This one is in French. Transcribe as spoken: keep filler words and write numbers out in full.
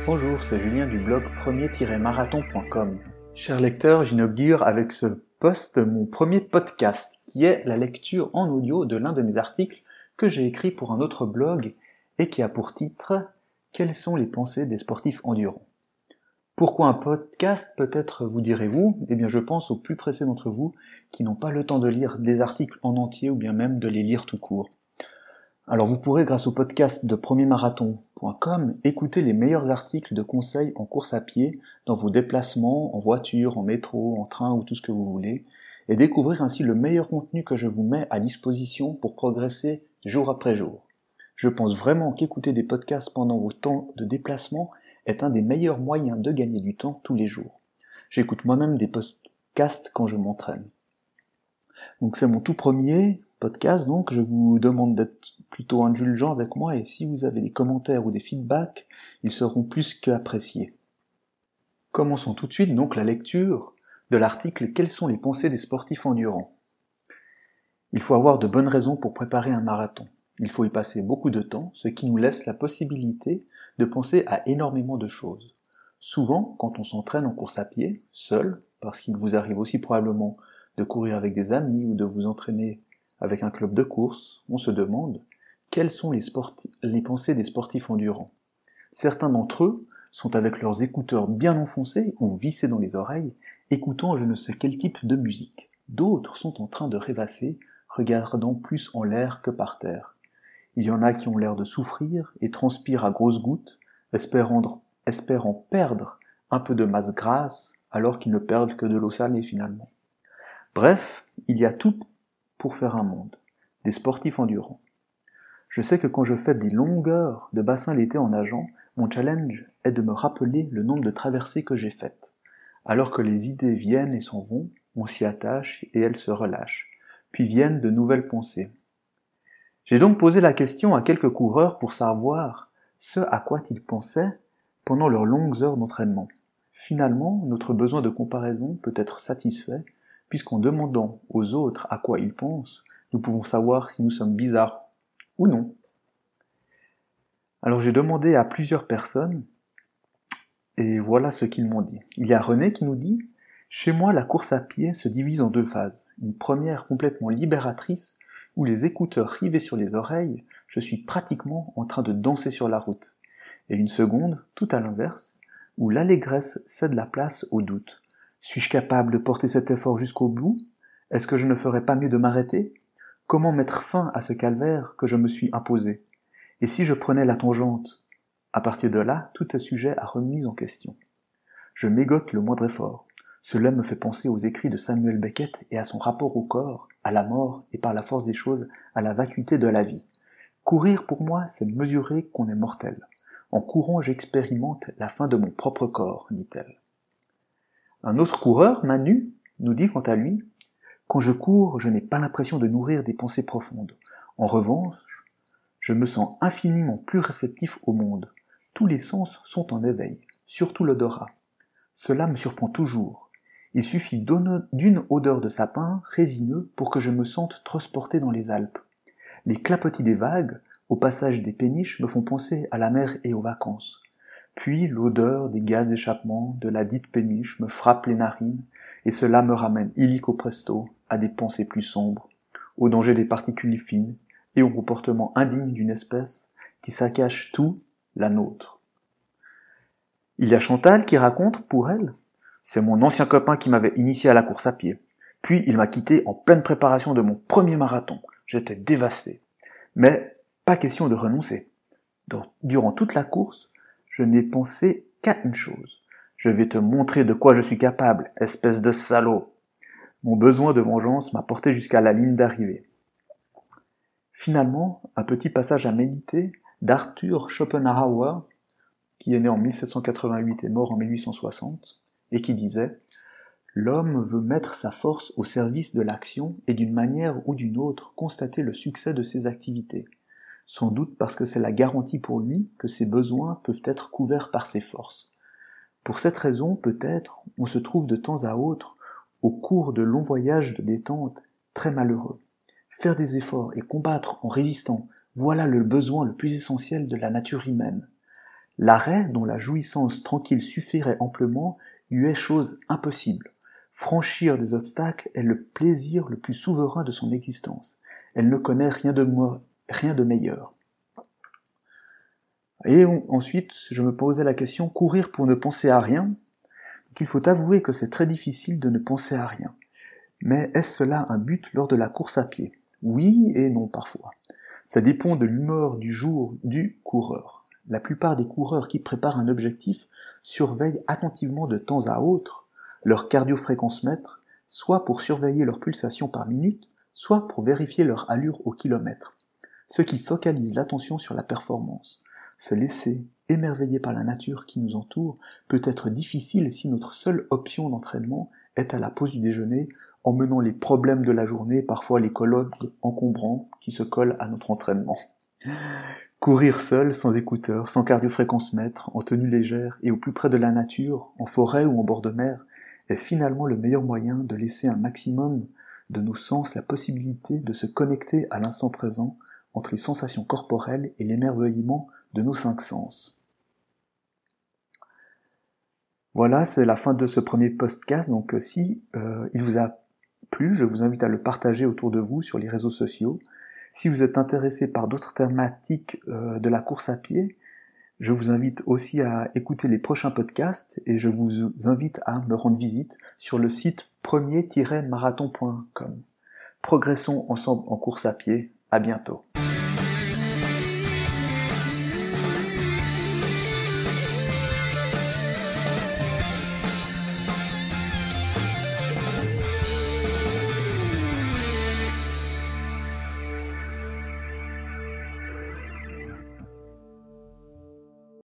Bonjour, c'est Julien du blog premier-marathon point com. Chers lecteurs, j'inaugure avec ce post mon premier podcast, qui est la lecture en audio de l'un de mes articles que j'ai écrit pour un autre blog et qui a pour titre « Quelles sont les pensées des sportifs endurants ?» Pourquoi un podcast, peut-être vous direz-vous ? Eh bien je pense aux plus pressés d'entre vous qui n'ont pas le temps de lire des articles en entier ou bien même de les lire tout court. Alors vous pourrez, grâce au podcast de premier marathon point com, écouter les meilleurs articles de conseils en course à pied, dans vos déplacements, en voiture, en métro, en train ou tout ce que vous voulez, et découvrir ainsi le meilleur contenu que je vous mets à disposition pour progresser jour après jour. Je pense vraiment qu'écouter des podcasts pendant vos temps de déplacement est un des meilleurs moyens de gagner du temps tous les jours. J'écoute moi-même des podcasts quand je m'entraîne. Donc c'est mon tout premier podcast, donc je vous demande d'être plutôt indulgent avec moi et si vous avez des commentaires ou des feedbacks, ils seront plus qu'appréciés. Commençons tout de suite donc la lecture de l'article « Quelles sont les pensées des sportifs endurants ?» Il faut avoir de bonnes raisons pour préparer un marathon. Il faut y passer beaucoup de temps, ce qui nous laisse la possibilité de penser à énormément de choses. Souvent, quand on s'entraîne en course à pied, seul, parce qu'il vous arrive aussi probablement de courir avec des amis ou de vous entraîner avec un club de course, on se demande quelles sont les, sporti- les pensées des sportifs endurants. Certains d'entre eux sont avec leurs écouteurs bien enfoncés ou vissés dans les oreilles, écoutant je ne sais quel type de musique. D'autres sont en train de rêvasser, regardant plus en l'air que par terre. Il y en a qui ont l'air de souffrir et transpirent à grosses gouttes, espérant, espérant perdre un peu de masse grasse, alors qu'ils ne perdent que de l'eau salée finalement. Bref, il y a tout pour faire un monde, des sportifs endurants. Je sais que quand je fais des longues heures de bassin l'été en nageant, mon challenge est de me rappeler le nombre de traversées que j'ai faites. Alors que les idées viennent et s'en vont, on s'y attache et elles se relâchent. Puis viennent de nouvelles pensées. J'ai donc posé la question à quelques coureurs pour savoir ce à quoi ils pensaient pendant leurs longues heures d'entraînement. Finalement, notre besoin de comparaison peut être satisfait, puisqu'en demandant aux autres à quoi ils pensent, nous pouvons savoir si nous sommes bizarres ou non. Alors j'ai demandé à plusieurs personnes, et voilà ce qu'ils m'ont dit. Il y a René qui nous dit « Chez moi, la course à pied se divise en deux phases. Une première complètement libératrice, où les écouteurs rivés sur les oreilles, je suis pratiquement en train de danser sur la route. Et une seconde, tout à l'inverse, où l'allégresse cède la place au doute. Suis-je capable de porter cet effort jusqu'au bout ? Est-ce que je ne ferais pas mieux de m'arrêter ? Comment mettre fin à ce calvaire que je me suis imposé ? Et si je prenais la tangente ? À partir de là, tout est sujet à remise en question. Je mégote le moindre effort. Cela me fait penser aux écrits de Samuel Beckett et à son rapport au corps, à la mort et par la force des choses, à la vacuité de la vie. Courir pour moi, c'est mesurer qu'on est mortel. En courant, j'expérimente la fin de mon propre corps, dit-elle. Un autre coureur, Manu, nous dit quant à lui « Quand je cours, je n'ai pas l'impression de nourrir des pensées profondes. En revanche, je me sens infiniment plus réceptif au monde. Tous les sens sont en éveil, surtout l'odorat. Cela me surprend toujours. Il suffit d'une odeur de sapin résineux pour que je me sente transporté dans les Alpes. Les clapotis des vagues, au passage des péniches, me font penser à la mer et aux vacances. Puis l'odeur des gaz d'échappement de la dite péniche me frappe les narines, et cela me ramène illico presto à des pensées plus sombres, au danger des particules fines et au comportement indigne d'une espèce qui saccage tout, la nôtre. Il y a Chantal qui raconte, pour elle, « C'est mon ancien copain qui m'avait initié à la course à pied. Puis il m'a quitté en pleine préparation de mon premier marathon. J'étais dévasté. Mais pas question de renoncer. Durant toute la course, je n'ai pensé qu'à une chose. Je vais te montrer de quoi je suis capable, espèce de salaud. Mon besoin de vengeance m'a porté jusqu'à la ligne d'arrivée. » Finalement, un petit passage à méditer d'Arthur Schopenhauer, qui est né en mille sept cent quatre-vingt-huit et mort en mille huit cent soixante, et qui disait « L'homme veut mettre sa force au service de l'action et d'une manière ou d'une autre constater le succès de ses activités. Sans doute parce que c'est la garantie pour lui que ses besoins peuvent être couverts par ses forces. Pour cette raison, peut-être, on se trouve de temps à autre, au cours de longs voyages de détente, très malheureux. Faire des efforts et combattre en résistant, voilà le besoin le plus essentiel de la nature humaine. L'arrêt, dont la jouissance tranquille suffirait amplement, lui est chose impossible. Franchir des obstacles est le plaisir le plus souverain de son existence. Elle ne connaît rien de, mo- rien de meilleur. Et on, ensuite, je me posais la question, courir pour ne penser à rien? Il faut avouer que c'est très difficile de ne penser à rien. Mais est-ce cela un but lors de la course à pied? Oui et non parfois. Ça dépend de l'humeur du jour du coureur. La plupart des coureurs qui préparent un objectif surveillent attentivement de temps à autre leur cardio-fréquence-mètre, soit pour surveiller leur pulsation par minute, soit pour vérifier leur allure au kilomètre. Ce qui focalise l'attention sur la performance. Se laisser émerveiller par la nature qui nous entoure peut être difficile si notre seule option d'entraînement est à la pause du déjeuner, emmenant les problèmes de la journée, parfois les colloques encombrants qui se collent à notre entraînement. Courir seul, sans écouteurs, sans cardio-fréquence-mètre, en tenue légère et au plus près de la nature, en forêt ou en bord de mer, est finalement le meilleur moyen de laisser un maximum de nos sens la possibilité de se connecter à l'instant présent entre les sensations corporelles et l'émerveillement de nos cinq sens. Voilà, c'est la fin de ce premier podcast. Donc si euh, il vous a plu, je vous invite à le partager autour de vous sur les réseaux sociaux. Si vous êtes intéressé par d'autres thématiques euh, de la course à pied, je vous invite aussi à écouter les prochains podcasts et je vous invite à me rendre visite sur le site premier tiret marathon point com. Progressons ensemble en course à pied. À bientôt.